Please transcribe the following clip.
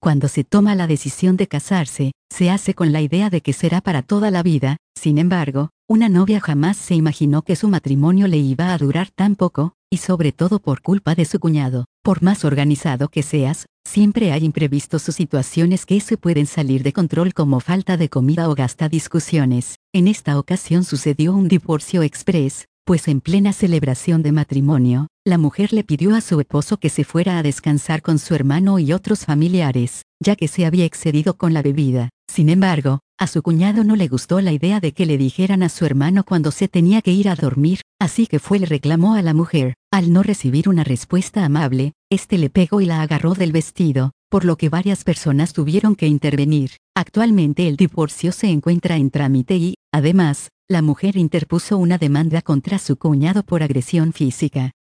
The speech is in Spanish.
Cuando se toma la decisión de casarse, se hace con la idea de que será para toda la vida. Sin embargo, una novia jamás se imaginó que su matrimonio le iba a durar tan poco, y sobre todo por culpa de su cuñado. Por más organizado que seas, siempre hay imprevistos o situaciones que se pueden salir de control, como falta de comida o gasta discusiones. En esta ocasión sucedió un divorcio express, pues en plena celebración de matrimonio, la mujer le pidió a su esposo que se fuera a descansar con su hermano y otros familiares, ya que se había excedido con la bebida. Sin embargo, a su cuñado no le gustó la idea de que le dijeran a su hermano cuando se tenía que ir a dormir, así que fue y le reclamó a la mujer. Al no recibir una respuesta amable, este le pegó y la agarró del vestido, por lo que varias personas tuvieron que intervenir. Actualmente el divorcio se encuentra en trámite y, además, la mujer interpuso una demanda contra su cuñado por agresión física.